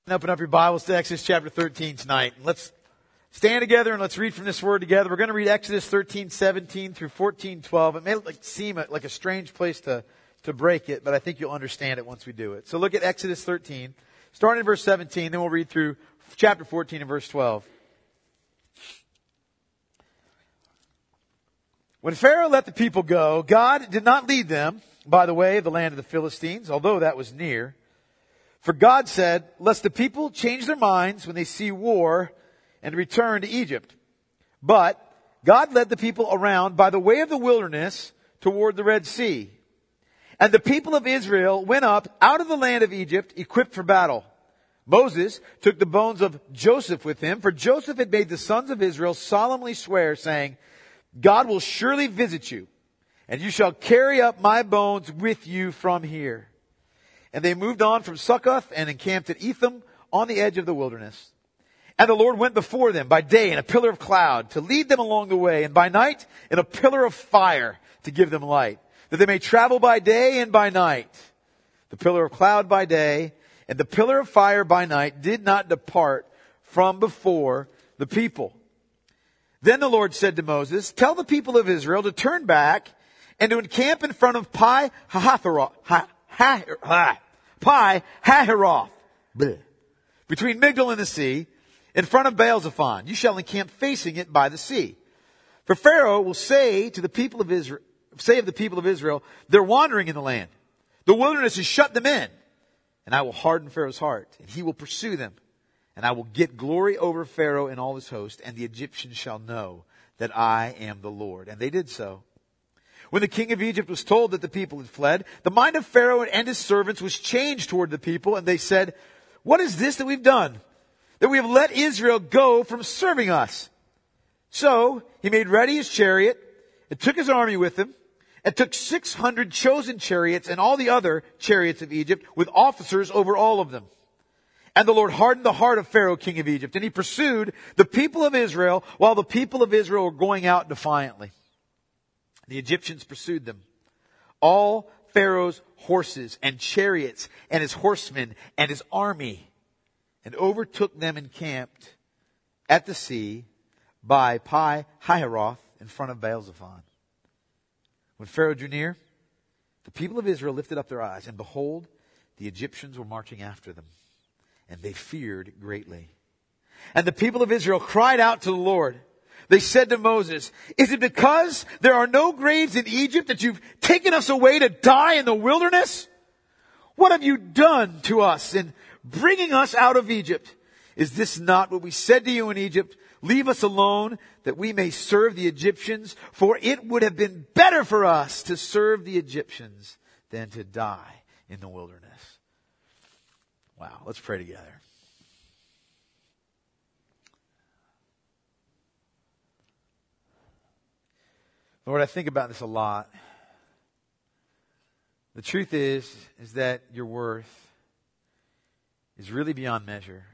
Open up your Bibles to Exodus chapter 13 tonight. Let's stand together and let's read from this word together. We're going to read Exodus 13:17 through 14:12. It may seem like a strange place to break it, but I think you'll understand it once we do it. So look at Exodus 13, starting in verse 17, then we'll read through chapter 14 and verse 12. When Pharaoh let the people go, God did not lead them by the way of the land of the Philistines, although that was near. For God said, lest the people change their minds when they see war and return to Egypt. But God led the people around by the way of the wilderness toward the Red Sea. And the people of Israel went up out of the land of Egypt equipped for battle. Moses took the bones of Joseph with him, for Joseph had made the sons of Israel solemnly swear, saying, God will surely visit you, and you shall carry up my bones with you from here. And they moved on from Succoth and encamped at Etham on the edge of the wilderness. And the Lord went before them by day in a pillar of cloud to lead them along the way, and by night in a pillar of fire to give them light, that they may travel by day and by night. The pillar of cloud by day and the pillar of fire by night did not depart from before the people. Then the Lord said to Moses, tell the people of Israel to turn back and to encamp in front of Pi Hahiroth, between Migdol and the sea, in front of Baal-zephon. You shall encamp facing it by the sea. For Pharaoh will say of the people of Israel, they're wandering in the land. The wilderness has shut them in. And I will harden Pharaoh's heart, and he will pursue them. And I will get glory over Pharaoh and all his host, and the Egyptians shall know that I am the Lord. And they did so. When the king of Egypt was told that the people had fled, the mind of Pharaoh and his servants was changed toward the people, and they said, what is this that we've done? That we have let Israel go from serving us. So he made ready his chariot, and took his army with him, and took 600 chosen chariots and all the other chariots of Egypt, with officers over all of them. And the Lord hardened the heart of Pharaoh, king of Egypt, and he pursued the people of Israel while the people of Israel were going out defiantly. The Egyptians pursued them, all Pharaoh's horses and chariots and his horsemen and his army, and overtook them encamped at the sea by Pi Hahiroth in front of Baal-zephon. When Pharaoh drew near, the people of Israel lifted up their eyes, and behold, the Egyptians were marching after them, and they feared greatly. And the people of Israel cried out to the Lord. They said to Moses, is it because there are no graves in Egypt that you've taken us away to die in the wilderness? What have you done to us in bringing us out of Egypt? Is this not what we said to you in Egypt? Leave us alone that we may serve the Egyptians, for it would have been better for us to serve the Egyptians than to die in the wilderness. Wow, let's pray together. Lord, I think about this a lot. The truth is that your worth is really beyond measure.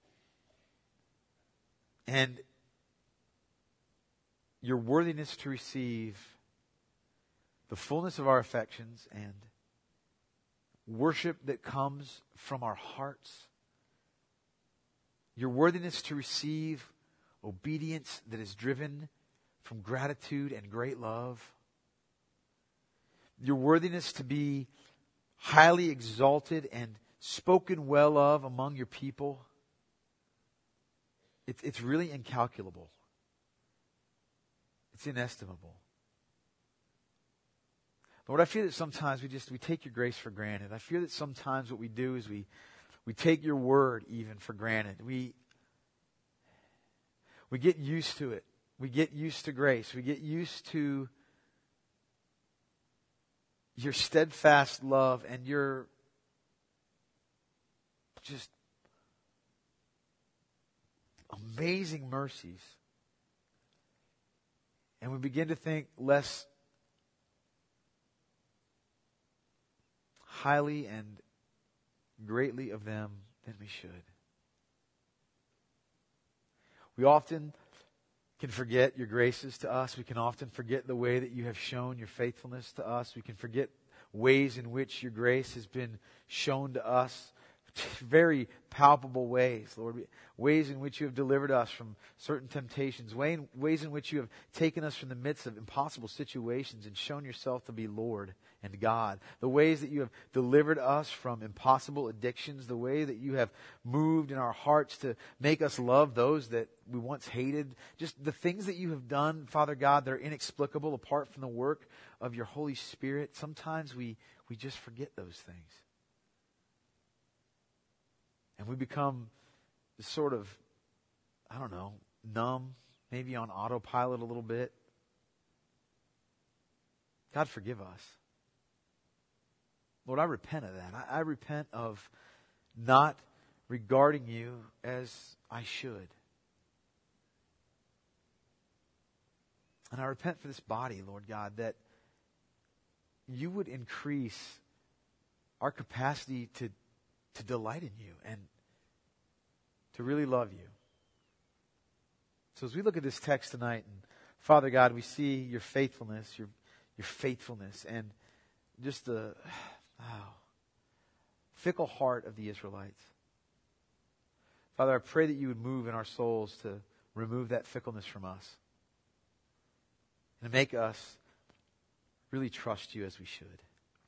And your worthiness to receive the fullness of our affections and worship that comes from our hearts. Your worthiness to receive obedience that is driven from gratitude and great love. Your worthiness to be highly exalted and spoken well of among your people. It's really incalculable. It's inestimable. Lord, I feel that sometimes we take your grace for granted. I feel that sometimes what we do is we take your word even for granted. We get used to it. We get used to grace. We get used to your steadfast love and your just amazing mercies. And we begin to think less highly and greatly of them than we should. We often can forget your graces to us. We can often forget the way that you have shown your faithfulness to us. We can forget ways in which your grace has been shown to us very palpable ways, Lord. Ways in which you have delivered us from certain temptations. Ways in which you have taken us from the midst of impossible situations and shown yourself to be Lord and God. The ways that you have delivered us from impossible addictions. The way that you have moved in our hearts to make us love those that we once hated. Just the things that you have done, Father God, they're inexplicable apart from the work of your Holy Spirit. Sometimes we just forget those things. And we become sort of, numb, maybe on autopilot a little bit. God, forgive us. Lord, I repent of that. I repent of not regarding you as I should. And I repent for this body, Lord God, that you would increase our capacity to delight in you and to really love you. So as we look at this text tonight, and Father God, we see your faithfulness, your faithfulness, and just the fickle heart of the Israelites. Father, I pray that you would move in our souls to remove that fickleness from us and to make us really trust you as we should.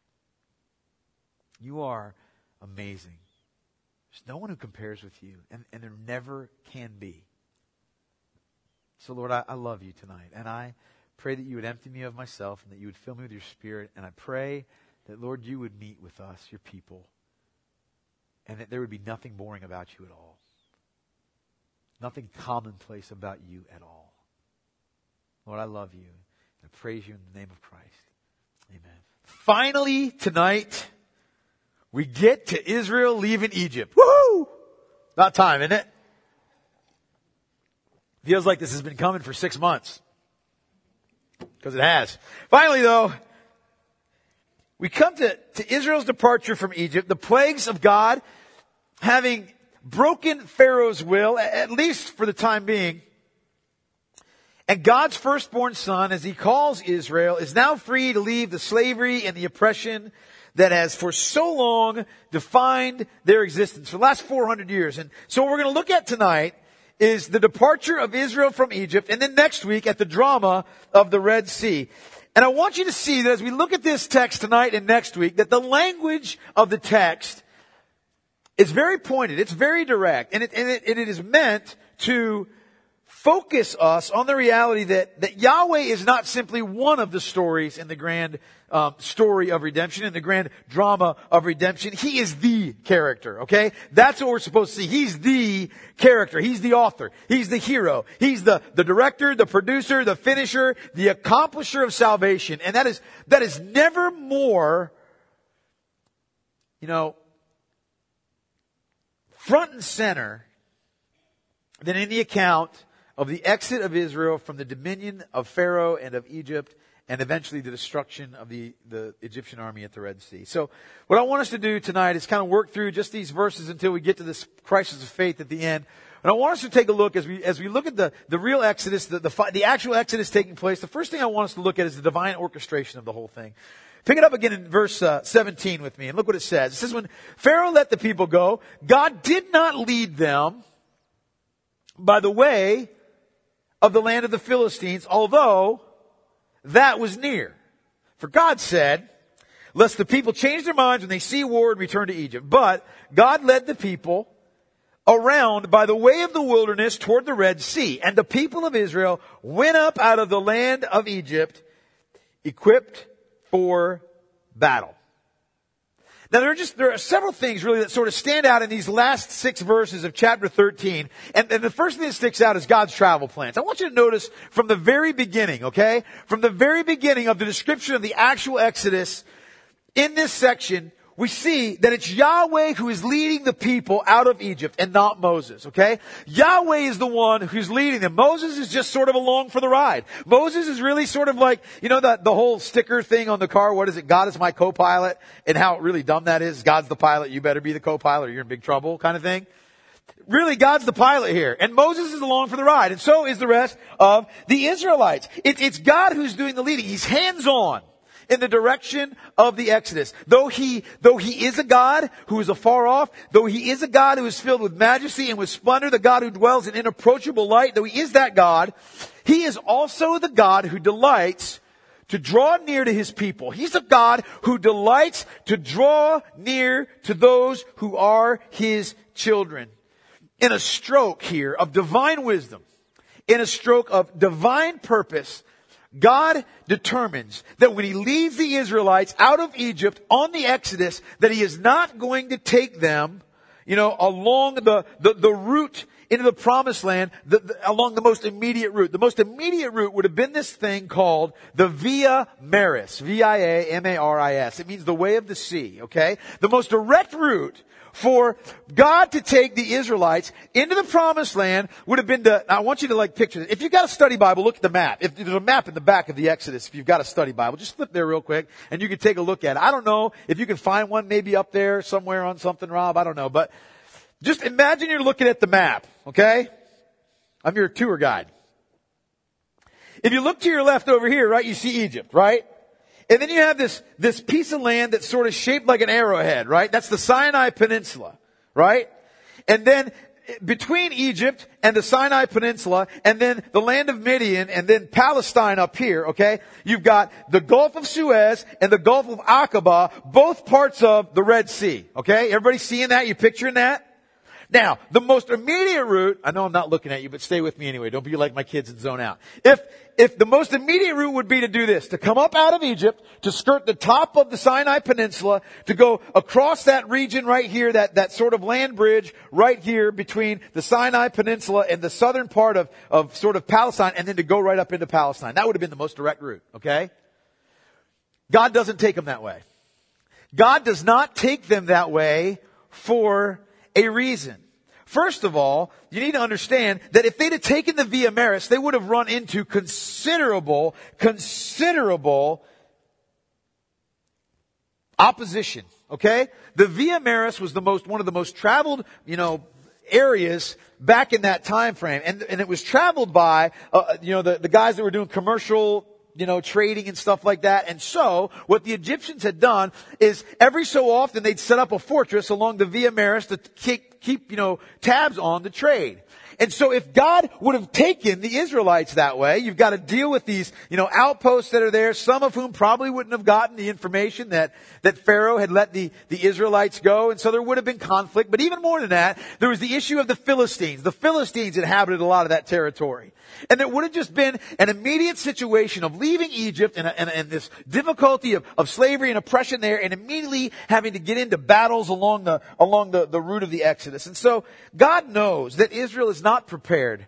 You are amazing. There's no one who compares with you, and there never can be. So Lord, I love you tonight, and I pray that you would empty me of myself and that you would fill me with your Spirit, and I pray that, Lord, you would meet with us, your people, and that there would be nothing boring about you at all. Nothing commonplace about you at all. Lord, I love you, and I praise you in the name of Christ. Amen. Finally, tonight, we get to Israel leaving Egypt. Woohoo! About time, isn't it? Feels like this has been coming for 6 months. Because it has. Finally, though, we come to Israel's departure from Egypt, the plagues of God having broken Pharaoh's will, at least for the time being. And God's firstborn son, as he calls Israel, is now free to leave the slavery and the oppression that has for so long defined their existence for the last 400 years. And so what we're going to look at tonight is the departure of Israel from Egypt, and then next week at the drama of the Red Sea. And I want you to see that as we look at this text tonight and next week, that the language of the text is very pointed. It's very direct. And it is meant to focus us on the reality that Yahweh is not simply one of the stories in the grand story of redemption, in the grand drama of redemption. He is the character, okay? That's what we're supposed to see. He's the character. He's the author. He's the hero. He's the director, the producer, the finisher, the accomplisher of salvation. And that is never more, front and center than in the account of the exit of Israel from the dominion of Pharaoh and of Egypt, and eventually the destruction of the Egyptian army at the Red Sea. So what I want us to do tonight is kind of work through just these verses until we get to this crisis of faith at the end. And I want us to take a look as we look at the real Exodus, the actual Exodus taking place. The first thing I want us to look at is the divine orchestration of the whole thing. Pick it up again in verse 17 with me, and look what it says. It says, when Pharaoh let the people go, God did not lead them by the way of the land of the Philistines, although that was near. For God said, lest the people change their minds when they see war and return to Egypt. But God led the people around by the way of the wilderness toward the Red Sea. And the people of Israel went up out of the land of Egypt, equipped for battle. Now there are several things really that sort of stand out in these last 6 verses of chapter 13. And the first thing that sticks out is God's travel plans. I want you to notice from the very beginning, okay? From the very beginning of the description of the actual Exodus, in this section, we see that it's Yahweh who is leading the people out of Egypt and not Moses, okay? Yahweh is the one who's leading them. Moses is just sort of along for the ride. Moses is really sort of like, the whole sticker thing on the car, what is it? God is my co-pilot, and how really dumb that is. God's the pilot, you better be the co-pilot or you're in big trouble kind of thing. Really, God's the pilot here. And Moses is along for the ride. And so is the rest of the Israelites. It's God who's doing the leading. He's hands-on. in the direction of the Exodus. Though he is a God who is afar off, though he is a God who is filled with majesty and with splendor, the God who dwells in inapproachable light, though he is that God, he is also the God who delights to draw near to his people. He's a God who delights to draw near to those who are his children. In a stroke here of divine wisdom, in a stroke of divine purpose, God determines that when he leads the Israelites out of Egypt on the Exodus, that he is not going to take them, along the route into the promised land, along the most immediate route. The most immediate route would have been this thing called the Via Maris. V-I-A-M-A-R-I-S. It means the way of the sea, okay? The most direct route for God to take the Israelites into the promised land would have been I want you to picture this. If you've got a study Bible, look at the map. If there's a map in the back of the Exodus, if you've got a study Bible, just flip there real quick and you can take a look at it. I don't know if you can find one maybe up there somewhere on something, Rob. I don't know. But just imagine you're looking at the map, okay? I'm your tour guide. If you look to your left over here, right, you see Egypt, right? And then you have this piece of land that's sort of shaped like an arrowhead, right? That's the Sinai Peninsula, right? And then between Egypt and the Sinai Peninsula and then the land of Midian and then Palestine up here, okay? You've got the Gulf of Suez and the Gulf of Aqaba, both parts of the Red Sea, okay? Everybody seeing that? You picturing that? Now, the most immediate route, I know I'm not looking at you, but stay with me anyway. Don't be like my kids and zone out. If the most immediate route would be to do this, to come up out of Egypt, to skirt the top of the Sinai Peninsula, to go across that region right here, that sort of land bridge right here between the Sinai Peninsula and the southern part of sort of Palestine, and then to go right up into Palestine. That would have been the most direct route, okay? God doesn't take them that way. God does not take them that way for a reason. First of all, you need to understand that if they'd have taken the Via Maris, they would have run into considerable opposition. Okay? The Via Maris was one of the most traveled, areas back in that time frame. And it was traveled by, the guys that were doing commercial trading and stuff like that. And so, what the Egyptians had done is every so often they'd set up a fortress along the Via Maris to keep tabs on the trade. And so if God would have taken the Israelites that way, you've got to deal with these, outposts that are there, some of whom probably wouldn't have gotten the information that Pharaoh had let the Israelites go. And so there would have been conflict. But even more than that, there was the issue of the Philistines. The Philistines inhabited a lot of that territory. And it would have just been an immediate situation of leaving Egypt and this difficulty of slavery and oppression there and immediately having to get into battles along the route of the Exodus. And so God knows that Israel is not prepared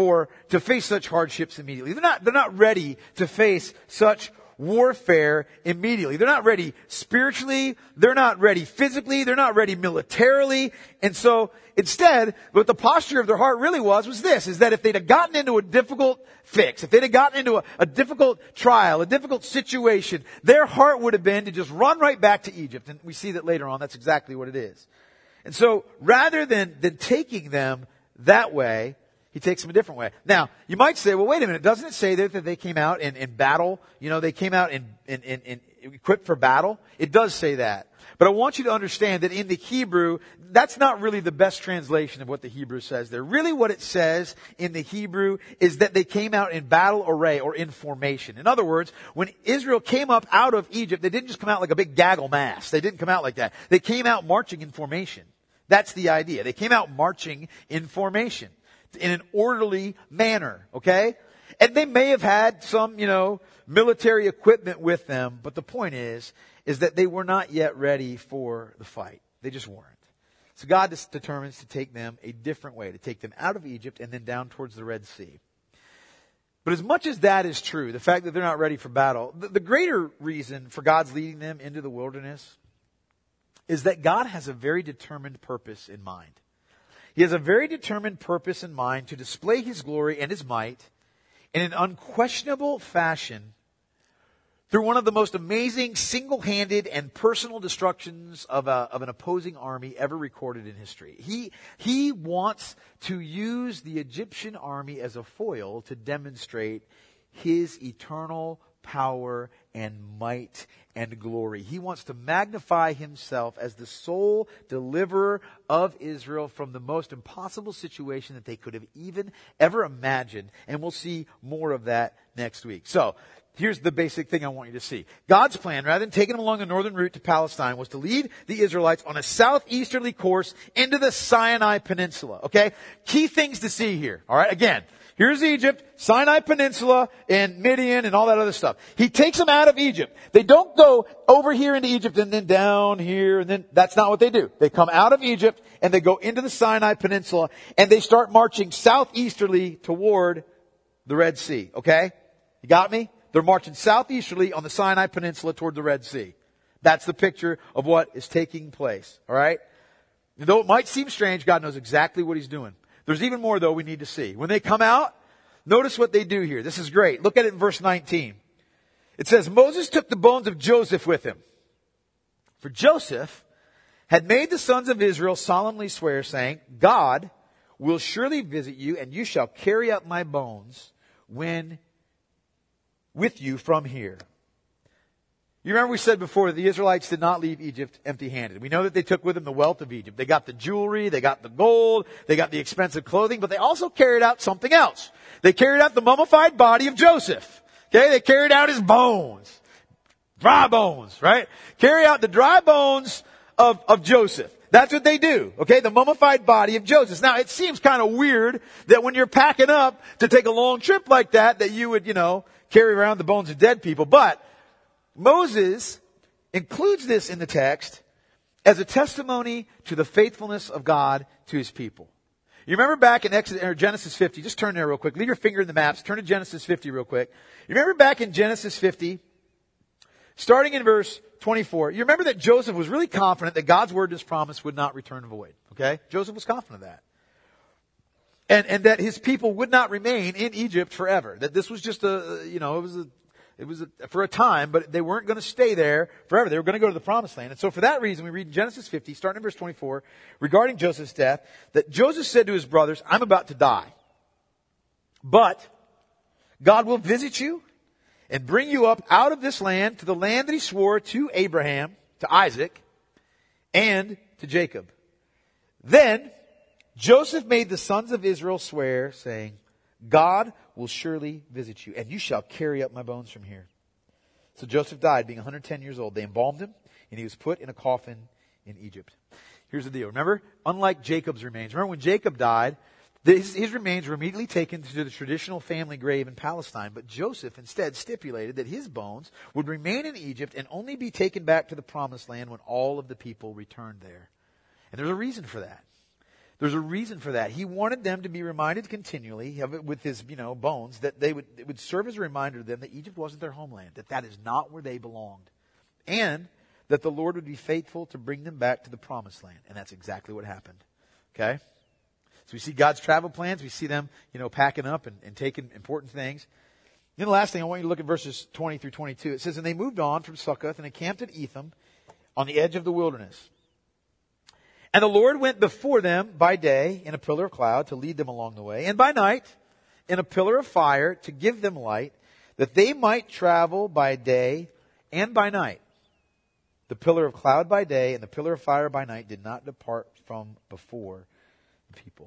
to face such hardships immediately. They're not ready to face such warfare immediately. They're not ready spiritually. They're not ready physically. They're not ready militarily. And so instead, what the posture of their heart really was this, is that if they'd have gotten into a difficult fix, if they'd have gotten into a difficult trial, a difficult situation, their heart would have been to just run right back to Egypt. And we see that later on. That's exactly what it is. And so rather than taking them that way, he takes them a different way. Now, you might say, well, wait a minute, doesn't it say there that they came out in battle? They came out in equipped for battle? It does say that. But I want you to understand that in the Hebrew, that's not really the best translation of what the Hebrew says there. Really what it says in the Hebrew is that they came out in battle array or in formation. In other words, when Israel came up out of Egypt, they didn't just come out like a big gaggle mass. They didn't come out like that. They came out marching in formation. That's the idea. They came out marching in formation in an orderly manner, okay? And they may have had some, military equipment with them, but the point is that they were not yet ready for the fight. They just weren't. So God just determines to take them a different way, to take them out of Egypt and then down towards the Red Sea. But as much as that is true, the fact that they're not ready for battle, the greater reason for God's leading them into the wilderness is that God has a very determined purpose in mind. He has a very determined purpose in mind to display His glory and His might in an unquestionable fashion through one of the most amazing single-handed and personal destructions of an opposing army ever recorded in history. He wants to use the Egyptian army as a foil to demonstrate His eternal power and might and glory. He wants to magnify himself as the sole deliverer of Israel from the most impossible situation that they could have even ever imagined. And we'll see more of that next week. So, here's the basic thing I want you to see. God's plan, rather than taking them along the northern route to Palestine, was to lead the Israelites on a southeasterly course into the Sinai Peninsula. Okay? Key things to see here. Alright? Again, here's Egypt, Sinai Peninsula, and Midian, and all that other stuff. He takes them out of Egypt. They don't go over here into Egypt and then down here, and then that's not what they do. They come out of Egypt, and they go into the Sinai Peninsula, and they start marching southeasterly toward the Red Sea. Okay? You got me? They're marching southeasterly on the Sinai Peninsula toward the Red Sea. That's the picture of what is taking place. All right? And though it might seem strange, God knows exactly what he's doing. There's even more, though, we need to see. When they come out, notice what they do here. This is great. Look at it in verse 19. It says, Moses took the bones of Joseph with him. For Joseph had made the sons of Israel solemnly swear, saying, God will surely visit you, and you shall carry up my bones with you from here. You remember we said before that the Israelites did not leave Egypt empty-handed. We know that they took with them the wealth of Egypt. They got the jewelry, they got the gold, they got the expensive clothing, but they also carried out something else. They carried out the mummified body of Joseph. Okay, they carried out his bones. Dry bones, right? Carry out the dry bones of Joseph. That's what they do. Okay, the mummified body of Joseph. Now, it seems kind of weird that when you're packing up to take a long trip like that you would, carry around the bones of dead people. But Moses includes this in the text as a testimony to the faithfulness of God to his people. You remember back in Genesis 50, just turn there real quick. Leave your finger in the maps. Turn to Genesis 50 real quick. You remember back in Genesis 50, starting in verse 24, you remember that Joseph was really confident that God's word and his promise would not return void. Okay? Joseph was confident of that. And that his people would not remain in Egypt forever. That this was just it was for a time, but they weren't going to stay there forever. They were going to go to the promised land. And so for that reason, we read in Genesis 50, starting in verse 24, regarding Joseph's death, that Joseph said to his brothers, I'm about to die. But God will visit you and bring you up out of this land to the land that he swore to Abraham, to Isaac, and to Jacob. Then Joseph made the sons of Israel swear, saying, God will surely visit you, and you shall carry up my bones from here. So Joseph died, being 110 years old. They embalmed him, and he was put in a coffin in Egypt. Here's the deal. Remember, unlike Jacob's remains, remember when Jacob died, his remains were immediately taken to the traditional family grave in Palestine, but Joseph instead stipulated that his bones would remain in Egypt and only be taken back to the promised land when all of the people returned there. And there's a reason for that. There's a reason for that. He wanted them to be reminded continually of it with his, bones, that it would serve as a reminder to them that Egypt wasn't their homeland, that is not where they belonged. And that the Lord would be faithful to bring them back to the promised land. And that's exactly what happened. Okay? So we see God's travel plans. We see them, packing up and taking important things. Then the last thing, I want you to look at verses 20 through 22. It says, And they moved on from Succoth and encamped at Etham on the edge of the wilderness. And the Lord went before them by day in a pillar of cloud to lead them along the way, and by night in a pillar of fire to give them light, that they might travel by day and by night. The pillar of cloud by day and the pillar of fire by night did not depart from before the people.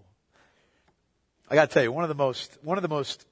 I got to tell you, one of the most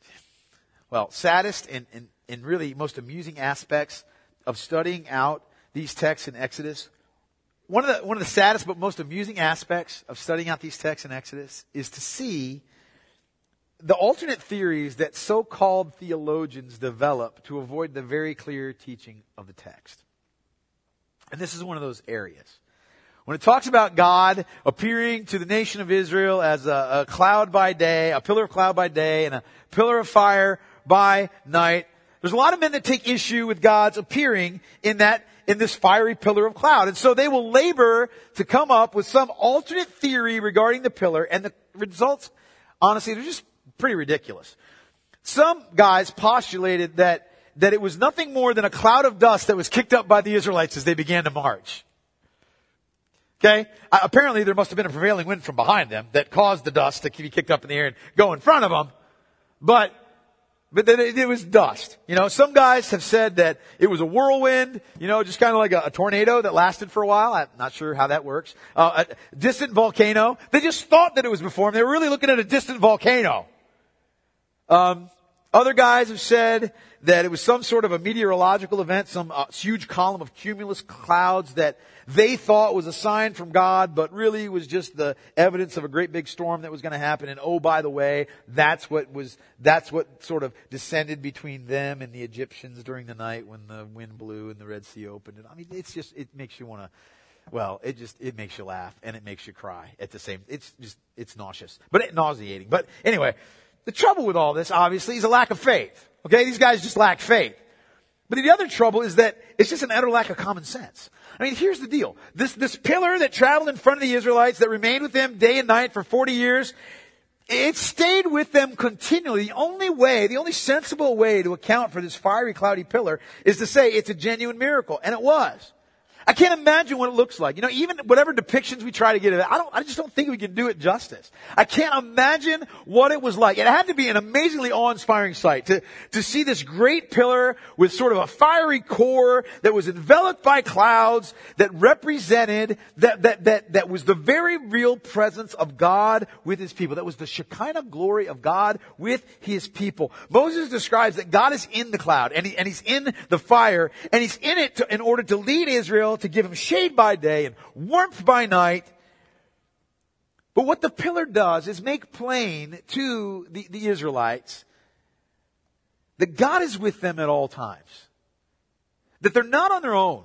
saddest and really most amusing aspects of studying out these texts in Exodus. One of the saddest but most amusing aspects of studying out these texts in Exodus is to see the alternate theories that so-called theologians develop to avoid the very clear teaching of the text. And this is one of those areas. When it talks about God appearing to the nation of Israel as a cloud by day, a pillar of cloud by day, and a pillar of fire by night, there's a lot of men that take issue with God's appearing in this fiery pillar of cloud. And so they will labor to come up with some alternate theory regarding the pillar, and the results, honestly, they're just pretty ridiculous. Some guys postulated that it was nothing more than a cloud of dust that was kicked up by the Israelites as they began to march. Okay? Apparently there must have been a prevailing wind from behind them that caused the dust to be kicked up in the air and go in front of them. But But then it was dust. Some guys have said that it was a whirlwind, just kind of like a tornado that lasted for a while. I'm not sure how that works. A distant volcano. They just thought that it was before them. They were really looking at a distant volcano. Other guys have said that it was some sort of a meteorological event, some huge column of cumulus clouds that they thought was a sign from God, but really was just the evidence of a great big storm that was going to happen. And oh, by the way, that's what sort of descended between them and the Egyptians during the night when the wind blew and the Red Sea opened. And I mean, it makes you want to, it makes you laugh and it makes you cry at the same. It's nauseous, but nauseating. But anyway, the trouble with all this, obviously, is a lack of faith. Okay, these guys just lack faith. But the other trouble is that it's just an utter lack of common sense. I mean, here's the deal. This pillar that traveled in front of the Israelites, that remained with them day and night for 40 years, it stayed with them continually. The only sensible way to account for this fiery, cloudy pillar is to say it's a genuine miracle. And it was. I can't imagine what it looks like. Even whatever depictions we try to get of it, I just don't think we can do it justice. I can't imagine what it was like. It had to be an amazingly awe-inspiring sight to see this great pillar with sort of a fiery core that was enveloped by clouds that represented, that was the very real presence of God with His people. That was the Shekinah glory of God with His people. Moses describes that God is in the cloud and He's in the fire, and He's in it in order to lead Israel, to give them shade by day and warmth by night. But what the pillar does is make plain to the Israelites that God is with them at all times. That they're not on their own.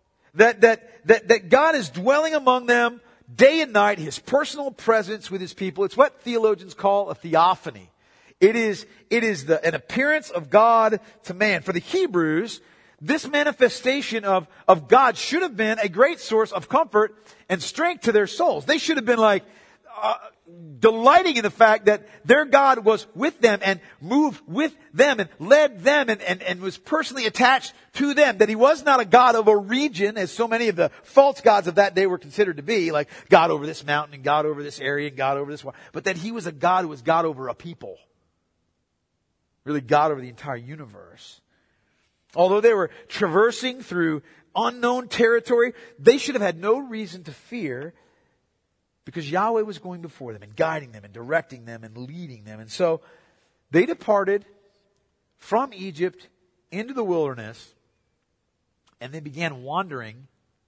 That God is dwelling among them day and night, His personal presence with His people. It's what theologians call a theophany. It is an appearance of God to man. For the Hebrews, this manifestation of God should have been a great source of comfort and strength to their souls. They should have been delighting in the fact that their God was with them and moved with them and led them and was personally attached to them. That He was not a God of a region, as so many of the false gods of that day were considered to be, like God over this mountain and God over this area and God over this one. But that He was a God who was God over a people. Really God over the entire universe. Although they were traversing through unknown territory, they should have had no reason to fear, because Yahweh was going before them and guiding them and directing them and leading them. And so they departed from Egypt into the wilderness, and they began wandering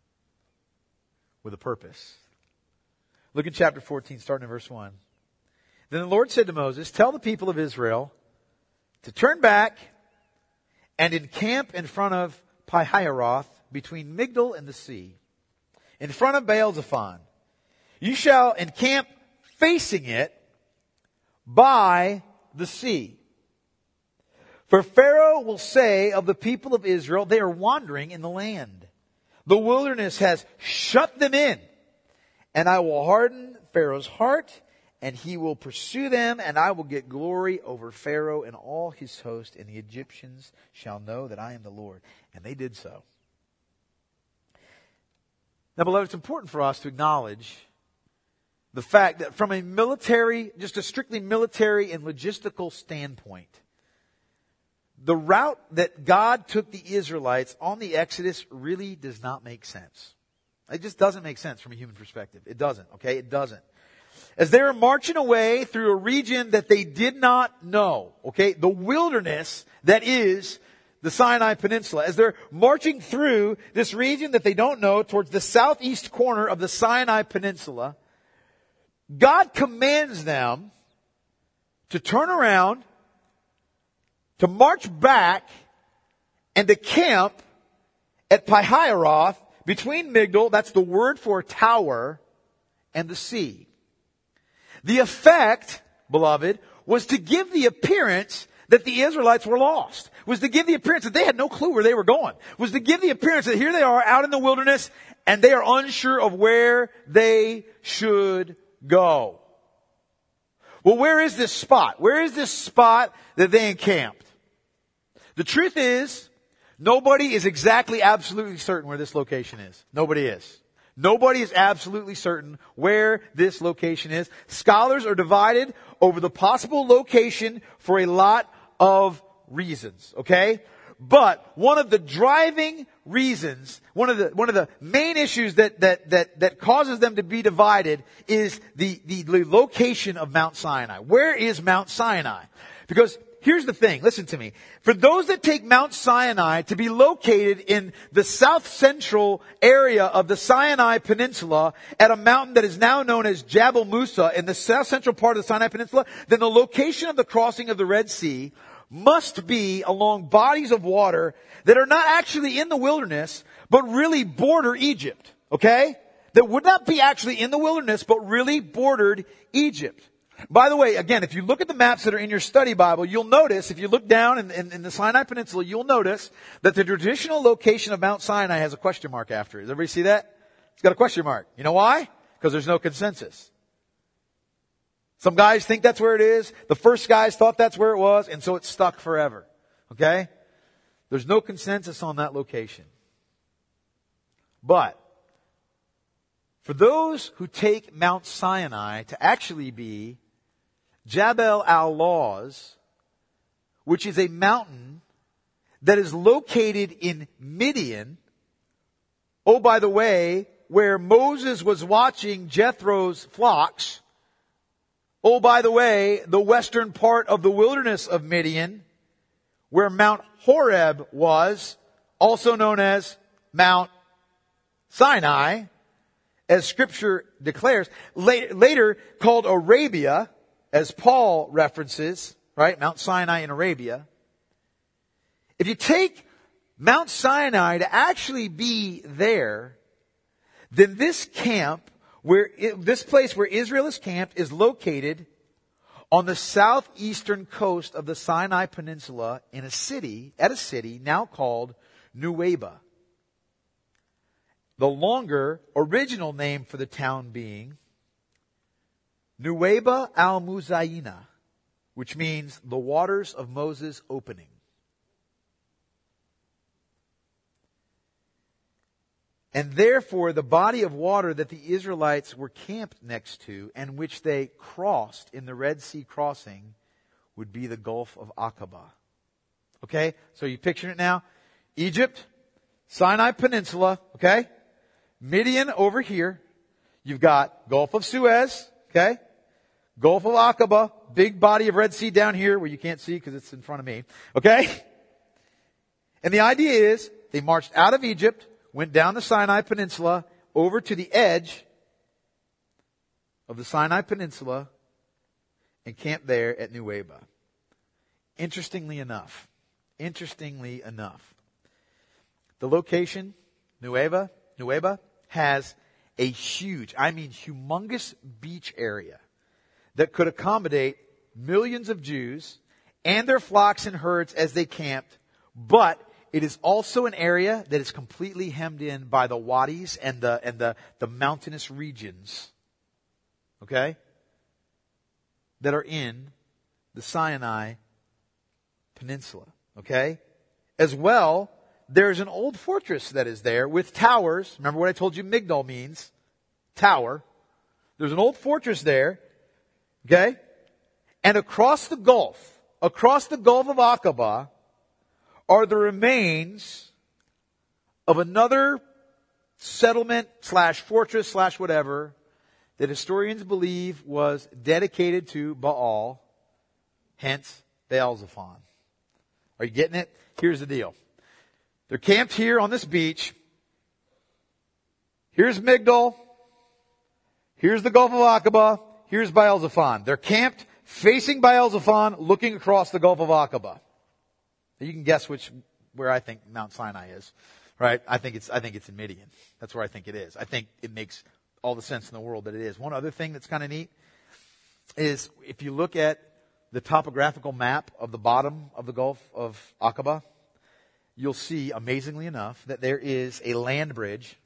with a purpose. Look at chapter 14, starting in verse 1. Then the Lord said to Moses, "Tell the people of Israel to turn back and encamp in front of Pi-hahiroth, between Migdol and the sea, in front of Baal-zephon. You shall encamp facing it by the sea. For Pharaoh will say of the people of Israel, they are wandering in the land. The wilderness has shut them in, and I will harden Pharaoh's heart, and he will pursue them, and I will get glory over Pharaoh and all his host, and the Egyptians shall know that I am the Lord." And they did so. Now, beloved, it's important for us to acknowledge the fact that from a military, just a strictly military and logistical standpoint, the route that God took the Israelites on the Exodus really does not make sense. It just doesn't make sense from a human perspective. It doesn't, okay? It doesn't. As they were marching away through a region that they did not know, okay? The wilderness that is the Sinai Peninsula. As they're marching through this region that they don't know towards the southeast corner of the Sinai Peninsula, God commands them to turn around, to march back, and to camp at Pi-hahiroth between Migdol, that's the word for tower, and the sea. The effect, beloved, was to give the appearance that the Israelites were lost. Was to give the appearance that they had no clue where they were going. Was to give the appearance that here they are out in the wilderness and they are unsure of where they should go. Well, where is this spot? Where is this spot that they encamped? The truth is, nobody is exactly absolutely certain where this location is. Nobody is. Nobody is absolutely certain where this location is. Scholars are divided over the possible location for a lot of reasons, okay? But one of the driving reasons, one of the main issues that causes them to be divided is the location of Mount Sinai. Where is Mount Sinai? Because here's the thing, listen to me. For those that take Mount Sinai to be located in the south central area of the Sinai Peninsula at a mountain that is now known as Jabal Musa in the south central part of the Sinai Peninsula, then the location of the crossing of the Red Sea must be along bodies of water that are not actually in the wilderness, but really border Egypt. Okay? That would not be actually in the wilderness, but really bordered Egypt. By the way, again, if you look at the maps that are in your study Bible, you'll notice, if you look down in the Sinai Peninsula, you'll notice that the traditional location of Mount Sinai has a question mark after it. Does everybody see that? It's got a question mark. You know why? Because there's no consensus. Some guys think that's where it is. The first guys thought that's where it was, and so it's stuck forever. Okay? There's no consensus on that location. But for those who take Mount Sinai to actually be Jabal al-Lawz, which is a mountain that is located in Midian, oh, by the way, where Moses was watching Jethro's flocks. Oh, by the way, the western part of the wilderness of Midian, where Mount Horeb was, also known as Mount Sinai, as Scripture declares, later called Arabia, as Paul references, right? Mount Sinai in Arabia. If you take Mount Sinai to actually be there, then this camp, this place where Israel is camped, is located on the southeastern coast of the Sinai Peninsula at a city now called Nuweiba. The longer original name for the town being Nuweiba al-Muzayina, which means the waters of Moses opening. And therefore, the body of water that the Israelites were camped next to and which they crossed in the Red Sea crossing would be the Gulf of Aqaba. Okay? So you picture it now? Egypt, Sinai Peninsula, okay? Midian over here. You've got Gulf of Suez, okay? Gulf of Aqaba, big body of Red Sea down here where you can't see because it's in front of me, okay? And the idea is they marched out of Egypt, went down the Sinai Peninsula over to the edge of the Sinai Peninsula and camped there at Nuweiba. Interestingly enough, the location, Nuweiba, has a huge, humongous beach area that could accommodate millions of Jews and their flocks and herds as they camped, but it is also an area that is completely hemmed in by the wadis and the mountainous regions, okay, that are in the Sinai Peninsula, okay? As well, there's an old fortress that is there with towers. Remember what I told you Migdal means? Tower. There's an old fortress there, okay? And across the Gulf of Aqaba, are the remains of another settlement / fortress / whatever that historians believe was dedicated to Baal, hence Baal-zephon. Are you getting it? Here's the deal. They're camped here on this beach. Here's Migdal. Here's the Gulf of Aqaba. Here's Baal-zephon. They're camped facing Baal-zephon, looking across the Gulf of Aqaba. You can guess where I think Mount Sinai is, right? I think it's in Midian. That's where I think it is. I think it makes all the sense in the world that it is. One other thing that's kind of neat is if you look at the topographical map of the bottom of the Gulf of Aqaba, you'll see, amazingly enough, that there is a land bridge,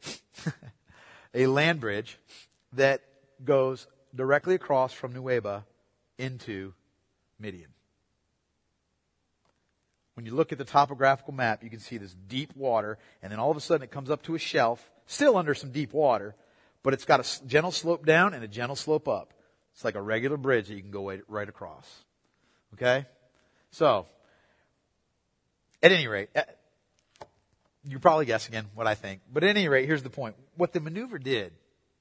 that goes directly across from Nuweiba into Midian. When you look at the topographical map, you can see this deep water, and then all of a sudden it comes up to a shelf, still under some deep water, but it's got a gentle slope down and a gentle slope up. It's like a regular bridge that you can go right across. Okay? So, At any rate, you're probably guessing again what I think. But at any rate, here's the point. What the maneuver did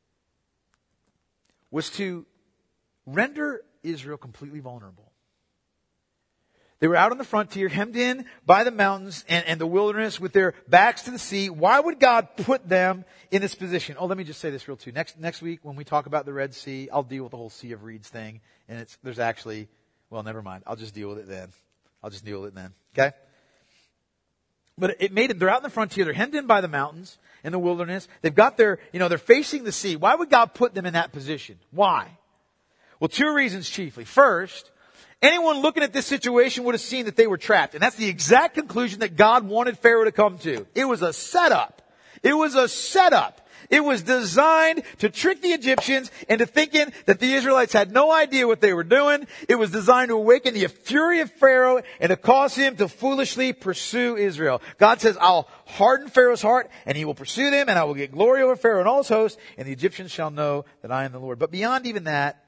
was to render Israel completely vulnerable. They were out on the frontier, hemmed in by the mountains and the wilderness with their backs to the sea. Why would God put them in this position? Oh, let me just say this real too. Next week when we talk about the Red Sea, I'll deal with the whole Sea of Reeds thing. And there's actually, well, never mind. I'll just deal with it then. Okay? But it made it, they're out in the frontier, they're hemmed in by the mountains and the wilderness. They've got their, they're facing the sea. Why would God put them in that position? Why? Well, two reasons chiefly. First, anyone looking at this situation would have seen that they were trapped. And that's the exact conclusion that God wanted Pharaoh to come to. It was a setup. It was designed to trick the Egyptians into thinking that the Israelites had no idea what they were doing. It was designed to awaken the fury of Pharaoh and to cause him to foolishly pursue Israel. God says, I'll harden Pharaoh's heart and he will pursue them and I will get glory over Pharaoh and all his hosts and the Egyptians shall know that I am the Lord. But beyond even that,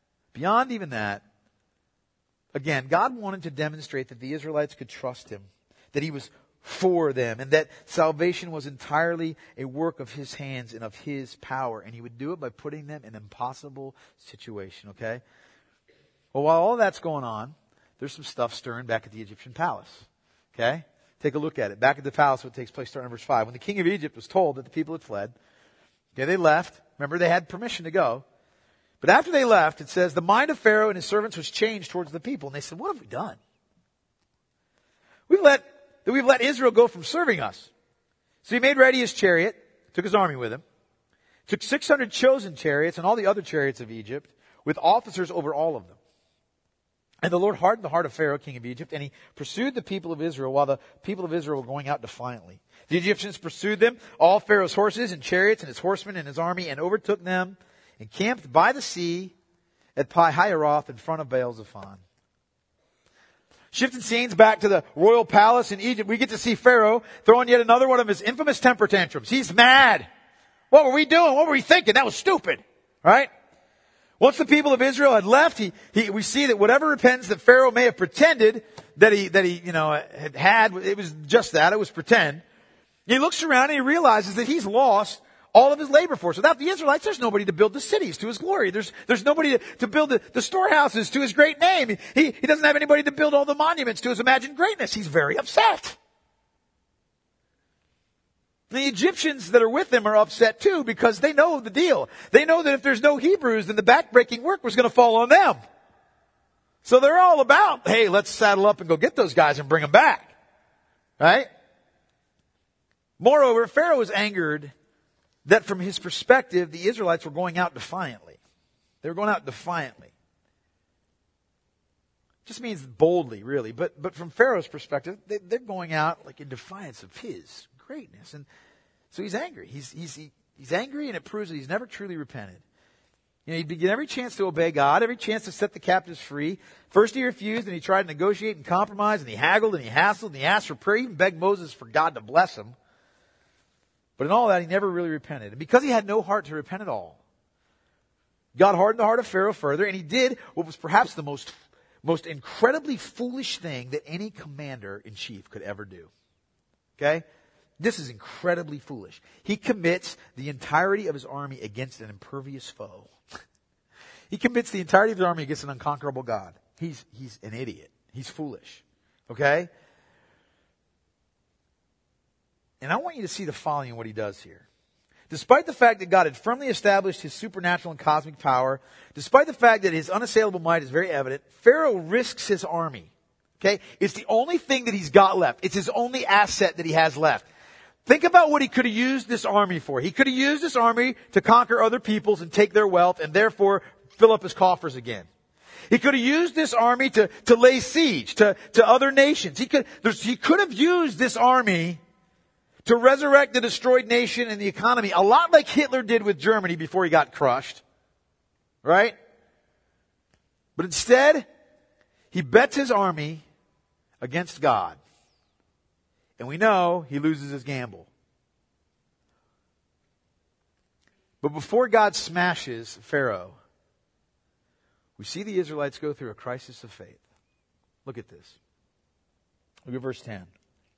again, God wanted to demonstrate that the Israelites could trust him, that he was for them, and that salvation was entirely a work of his hands and of his power. And he would do it by putting them in an impossible situation, okay? Well, while all that's going on, there's some stuff stirring back at the Egyptian palace, okay? Take a look at it. Back at the palace, what takes place, starting in verse 5. When the king of Egypt was told that the people had fled, okay, they left. Remember, they had permission to go. But after they left, it says, the mind of Pharaoh and his servants was changed towards the people. And they said, what have we done? We've let Israel go from serving us. So he made ready his chariot, took his army with him, took 600 chosen chariots and all the other chariots of Egypt, with officers over all of them. And the Lord hardened the heart of Pharaoh, king of Egypt, and he pursued the people of Israel while the people of Israel were going out defiantly. The Egyptians pursued them, all Pharaoh's horses and chariots and his horsemen and his army, and overtook them, and camped by the sea at Pi-hahiroth in front of Baal-zephon. Shifting scenes back to the royal palace in Egypt, we get to see Pharaoh throwing yet another one of his infamous temper tantrums. He's mad. What were we doing? What were we thinking? That was stupid. Right? Once the people of Israel had left, we see that whatever repentance that Pharaoh may have pretended that he had, it was just that. It was pretend. He looks around and he realizes that he's lost all of his labor force. Without the Israelites, there's nobody to build the cities to his glory. There's nobody to build the storehouses to his great name. He doesn't have anybody to build all the monuments to his imagined greatness. He's very upset. The Egyptians that are with him are upset too because they know the deal. They know that if there's no Hebrews, then the backbreaking work was going to fall on them. So they're all about, hey, let's saddle up and go get those guys and bring them back. Right? Moreover, Pharaoh was angered that from his perspective, the Israelites were going out defiantly. They were going out defiantly. Just means boldly, really. But from Pharaoh's perspective, they're going out like in defiance of his greatness. And so he's angry. He's angry, and it proves that he's never truly repented. He'd get every chance to obey God, every chance to set the captives free. First he refused, and he tried to negotiate and compromise, and he haggled, and he hassled, and he asked for prayer, even begged Moses for God to bless him. But in all that, he never really repented. And because he had no heart to repent at all, God hardened the heart of Pharaoh further, and he did what was perhaps the most incredibly foolish thing that any commander-in-chief could ever do. Okay? This is incredibly foolish. He commits the entirety of his army against an impervious foe. He commits the entirety of his army against an unconquerable God. He's an idiot. He's foolish. Okay? And I want you to see the following in what he does here. Despite the fact that God had firmly established his supernatural and cosmic power, despite the fact that his unassailable might is very evident, Pharaoh risks his army. Okay? It's the only thing that he's got left. It's his only asset that he has left. Think about what he could have used this army for. He could have used this army to conquer other peoples and take their wealth and therefore fill up his coffers again. He could have used this army to lay siege to other nations. He could have used this army to resurrect the destroyed nation and the economy, a lot like Hitler did with Germany before he got crushed. Right? But instead, he bets his army against God. And we know he loses his gamble. But before God smashes Pharaoh, we see the Israelites go through a crisis of faith. Look at this. Look at verse 10.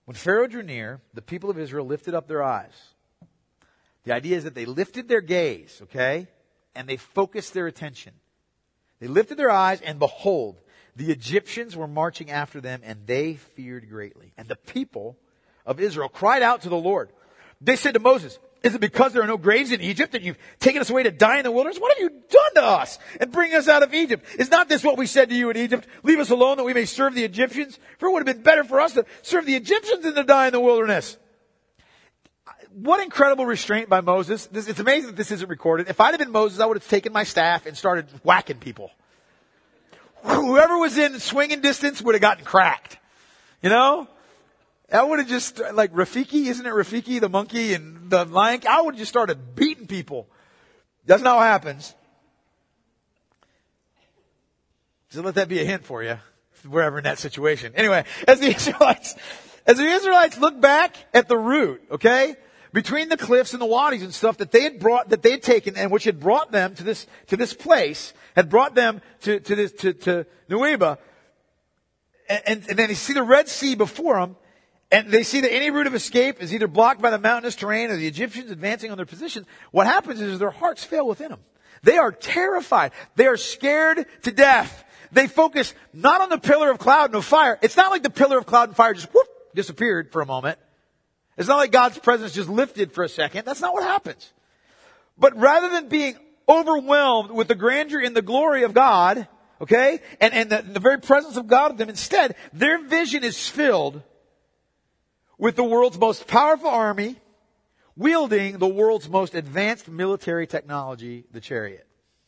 When Pharaoh drew near, the people of Israel lifted up their eyes. The idea is that they lifted their gaze, okay? And they focused their attention. They lifted their eyes, and behold, the Egyptians were marching after them, and they feared greatly. And the people of Israel cried out to the Lord. They said to Moses, is it because there are no graves in Egypt that you've taken us away to die in the wilderness? What have you done to us and bring us out of Egypt? Is not this what we said to you in Egypt? Leave us alone that we may serve the Egyptians? For it would have been better for us to serve the Egyptians than to die in the wilderness. What incredible restraint by Moses. It's amazing that this isn't recorded. If I'd have been Moses, I would have taken my staff and started whacking people. Whoever was in swinging distance would have gotten cracked. You know? I would have just, like Rafiki, isn't it Rafiki, the monkey and the lion? I would have just started beating people. That's not what happens. So let that be a hint for you, wherever in that situation. Anyway, as the Israelites look back at the route, okay, between the cliffs and the wadis and stuff that they had taken and which had brought them to this place, had brought them to Nueba, and then they see the Red Sea before them, and they see that any route of escape is either blocked by the mountainous terrain or the Egyptians advancing on their position. What happens is their hearts fail within them. They are terrified. They are scared to death. They focus not on the pillar of cloud and of fire. It's not like the pillar of cloud and fire just whoop, disappeared for a moment. It's not like God's presence just lifted for a second. That's not what happens. But rather than being overwhelmed with the grandeur and the glory of God, okay, and the very presence of God with them, instead, their vision is filled with the world's most powerful army, wielding the world's most advanced military technology, the chariot.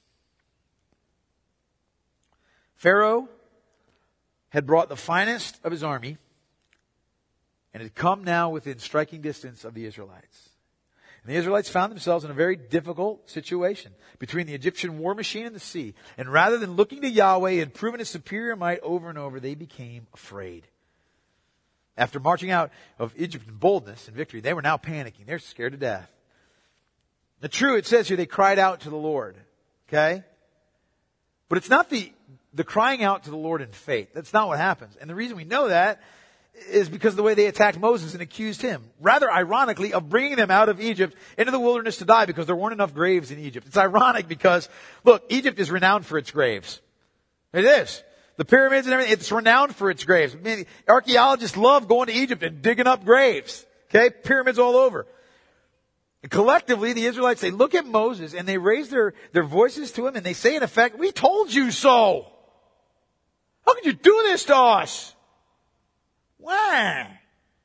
Pharaoh had brought the finest of his army and had come now within striking distance of the Israelites. And the Israelites found themselves in a very difficult situation between the Egyptian war machine and the sea. And rather than looking to Yahweh and proving his superior might over and over, they became afraid. After marching out of Egypt in boldness and victory, they were now panicking. They're scared to death. The true, it says here, they cried out to the Lord. Okay? But it's not the crying out to the Lord in faith. That's not what happens. And the reason we know that is because of the way they attacked Moses and accused him, rather ironically, of bringing them out of Egypt into the wilderness to die because there weren't enough graves in Egypt. It's ironic because, look, Egypt is renowned for its graves. It is. The pyramids and everything, it's renowned for its graves. I mean, archaeologists love going to Egypt and digging up graves. Okay? Pyramids all over. And collectively, the Israelites, they look at Moses and they raise their voices to him and they say in effect, we told you so. How could you do this to us? Why?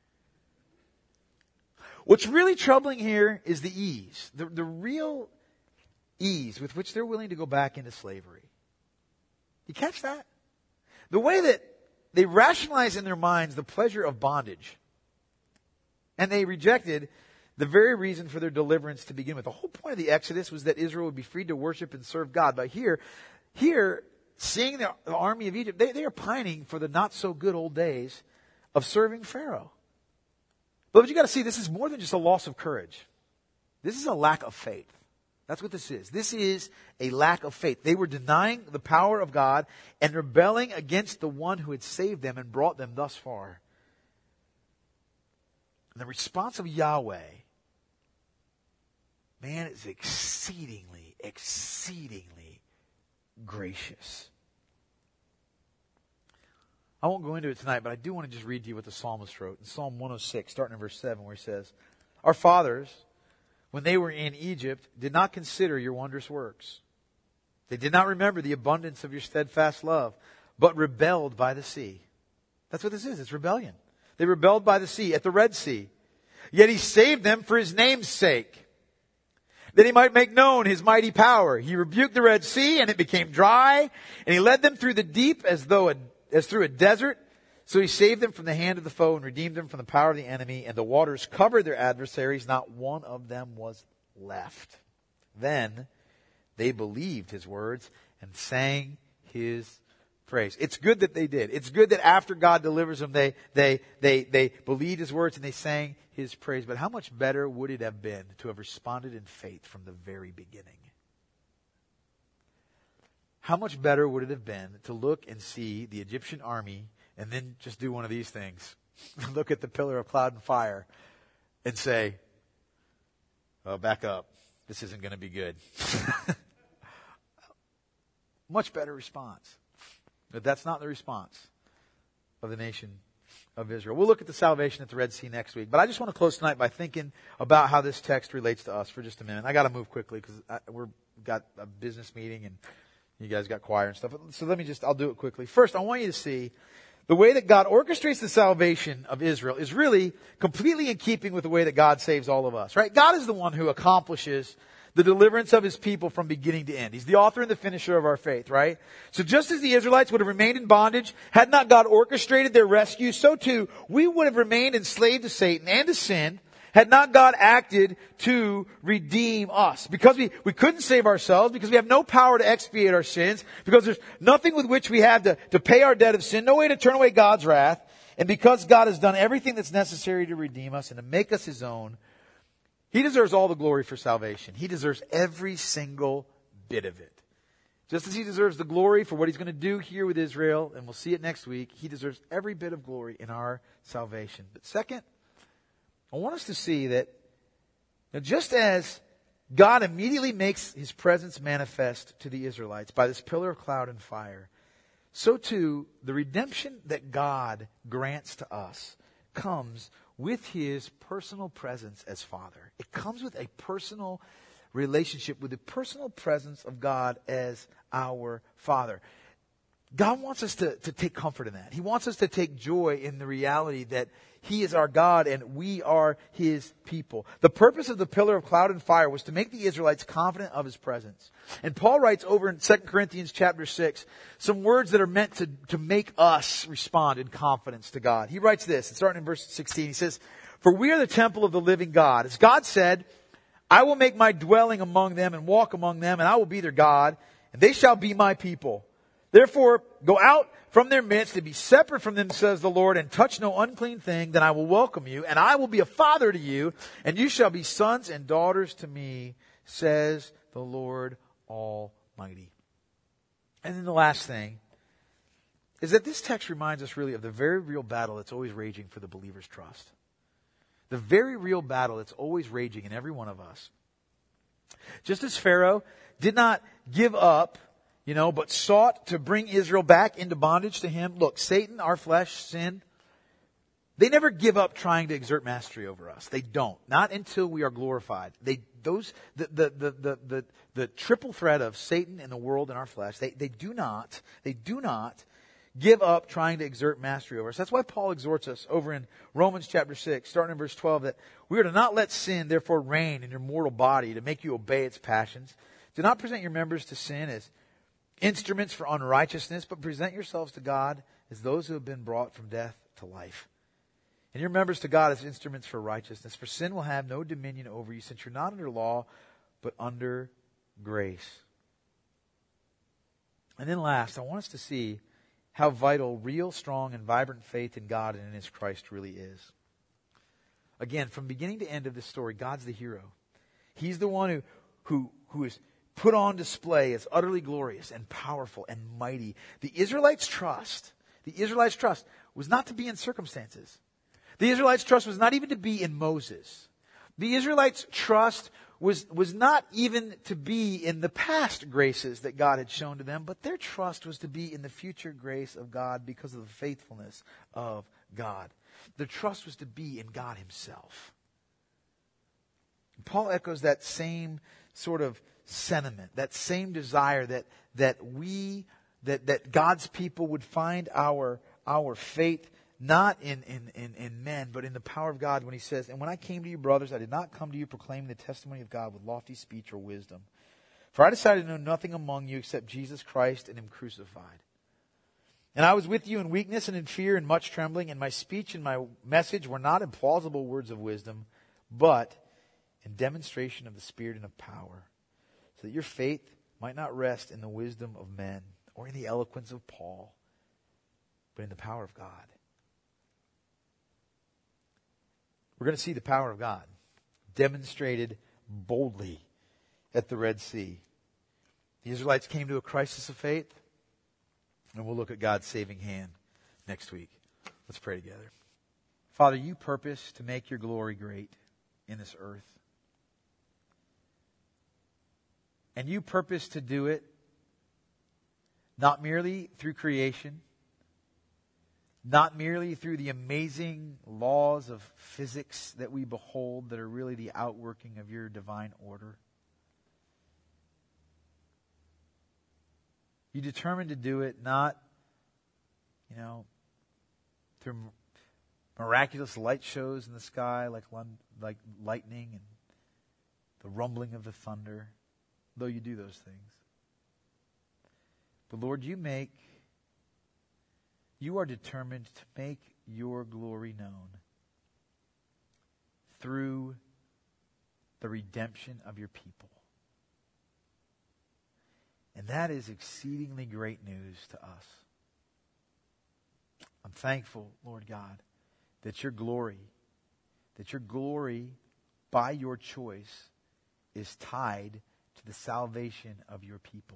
What's really troubling here is the ease. The real ease with which they're willing to go back into slavery. You catch that? The way that they rationalize in their minds the pleasure of bondage. And they rejected the very reason for their deliverance to begin with. The whole point of the Exodus was that Israel would be freed to worship and serve God. But here, seeing the army of Egypt, they are pining for the not so good old days of serving Pharaoh. But you got to see, this is more than just a loss of courage. This is a lack of faith. That's what this is. This is a lack of faith. They were denying the power of God and rebelling against the one who had saved them and brought them thus far. And the response of Yahweh, man, is exceedingly, exceedingly gracious. I won't go into it tonight, but I do want to just read to you what the psalmist wrote in Psalm 106, starting in verse 7, where he says, our fathers, when they were in Egypt, did not consider your wondrous works. They did not remember the abundance of your steadfast love, but rebelled by the sea. That's what this is. It's rebellion. They rebelled by the sea, at the Red Sea. Yet he saved them for his name's sake, that he might make known his mighty power. He rebuked the Red Sea, and it became dry, and he led them through the deep as through a desert. So he saved them from the hand of the foe and redeemed them from the power of the enemy, and the waters covered their adversaries. Not one of them was left. Then they believed his words and sang his praise. It's good that they did. It's good that after God delivers them, they believed his words and they sang his praise. But how much better would it have been to have responded in faith from the very beginning? How much better would it have been to look and see the Egyptian army and then just do one of these things? look at the pillar of cloud and fire and say, oh, back up. This isn't going to be good. Much better response. But that's not the response of the nation of Israel. We'll look at the salvation at the Red Sea next week. But I just want to close tonight by thinking about how this text relates to us for just a minute. I got to move quickly because we've got a business meeting and you guys got choir and stuff. So I'll do it quickly. First, I want you to see the way that God orchestrates the salvation of Israel is really completely in keeping with the way that God saves all of us, right? God is the one who accomplishes the deliverance of his people from beginning to end. He's the author and the finisher of our faith, right? So just as the Israelites would have remained in bondage, had not God orchestrated their rescue, so too we would have remained enslaved to Satan and to sin, had not God acted to redeem us. Because we couldn't save ourselves, because we have no power to expiate our sins, because there's nothing with which we have to pay our debt of sin, no way to turn away God's wrath, and because God has done everything that's necessary to redeem us and to make us his own, he deserves all the glory for salvation. He deserves every single bit of it. Just as he deserves the glory for what he's going to do here with Israel, and we'll see it next week, he deserves every bit of glory in our salvation. But second, I want us to see that just as God immediately makes his presence manifest to the Israelites by this pillar of cloud and fire, so too the redemption that God grants to us comes with his personal presence as Father. It comes with a personal relationship, with the personal presence of God as our Father. God wants us to take comfort in that. He wants us to take joy in the reality that he is our God and we are his people. The purpose of the pillar of cloud and fire was to make the Israelites confident of his presence. And Paul writes over in 2 Corinthians chapter 6 some words that are meant to make us respond in confidence to God. He writes this, starting in verse 16. He says, "For we are the temple of the living God. As God said, I will make my dwelling among them and walk among them, and I will be their God, and they shall be my people. Therefore, go out from their midst and be separate from them, says the Lord, and touch no unclean thing. Then I will welcome you, and I will be a father to you, and you shall be sons and daughters to me, says the Lord Almighty." And then the last thing is that this text reminds us really of the very real battle that's always raging for the believer's trust. The very real battle that's always raging in every one of us. Just as Pharaoh did not give up, but sought to bring Israel back into bondage to him. Look, Satan, our flesh, sin, they never give up trying to exert mastery over us. They don't. Not until we are glorified. The triple threat of Satan and the world and our flesh, they do not give up trying to exert mastery over us. That's why Paul exhorts us over in Romans chapter 6, starting in verse 12, that we are to not let sin therefore reign in your mortal body to make you obey its passions. Do not present your members to sin as instruments for unrighteousness, but present yourselves to God as those who have been brought from death to life. And your members to God as instruments for righteousness. For sin will have no dominion over you, since you're not under law, but under grace. And then last, I want us to see how vital real, strong, and vibrant faith in God and in his Christ really is. Again, from beginning to end of this story, God's the hero. He's the one who is put on display as utterly glorious and powerful and mighty. The Israelites' trust was not to be in circumstances. The Israelites' trust was not even to be in Moses. The Israelites' trust was not even to be in the past graces that God had shown to them, but their trust was to be in the future grace of God because of the faithfulness of God. Their trust was to be in God himself. Paul echoes that same sort of sentiment, that same desire that God's people would find our faith not in men, but in the power of God, when he says, "And when I came to you, brothers, I did not come to you proclaiming the testimony of God with lofty speech or wisdom. For I decided to know nothing among you except Jesus Christ and him crucified. And I was with you in weakness and in fear and much trembling, and my speech and my message were not in plausible words of wisdom, but in demonstration of the Spirit and of power, so that your faith might not rest in the wisdom of men or in the eloquence of Paul, but in the power of God." We're going to see the power of God demonstrated boldly at the Red Sea. The Israelites came to a crisis of faith, and we'll look at God's saving hand next week. Let's pray together. Father, you purpose to make your glory great in this earth. And you purpose to do it not merely through creation, not merely through the amazing laws of physics that we behold that are really the outworking of your divine order. You determined to do it not, through miraculous light shows in the sky like lightning and the rumbling of the thunder, though you do those things. But Lord, you are determined to make your glory known through the redemption of your people. And that is exceedingly great news to us. I'm thankful, Lord God, that your glory by your choice is tied to the salvation of your people.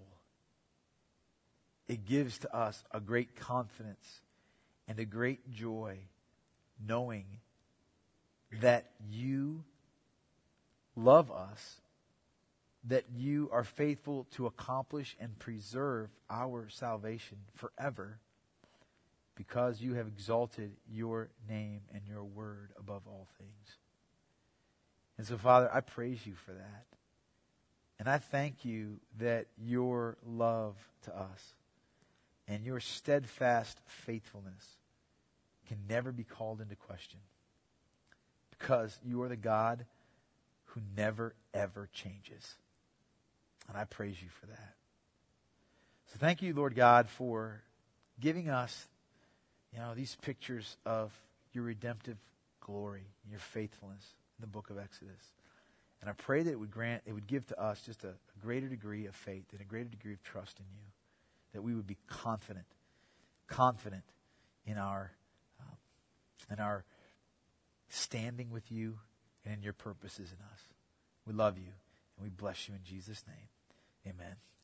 It gives to us a great confidence and a great joy knowing that you love us, that you are faithful to accomplish and preserve our salvation forever because you have exalted your name and your word above all things. And so, Father, I praise you for that. And I thank you that your love to us and your steadfast faithfulness can never be called into question because you are the God who never, ever changes. And I praise you for that. So thank you, Lord God, for giving us, these pictures of your redemptive glory, your faithfulness in the book of Exodus. And I pray that it would give to us just a greater degree of faith and a greater degree of trust in you, that we would be confident in our standing with you and in your purposes in us. We love you and we bless you in Jesus' name. Amen.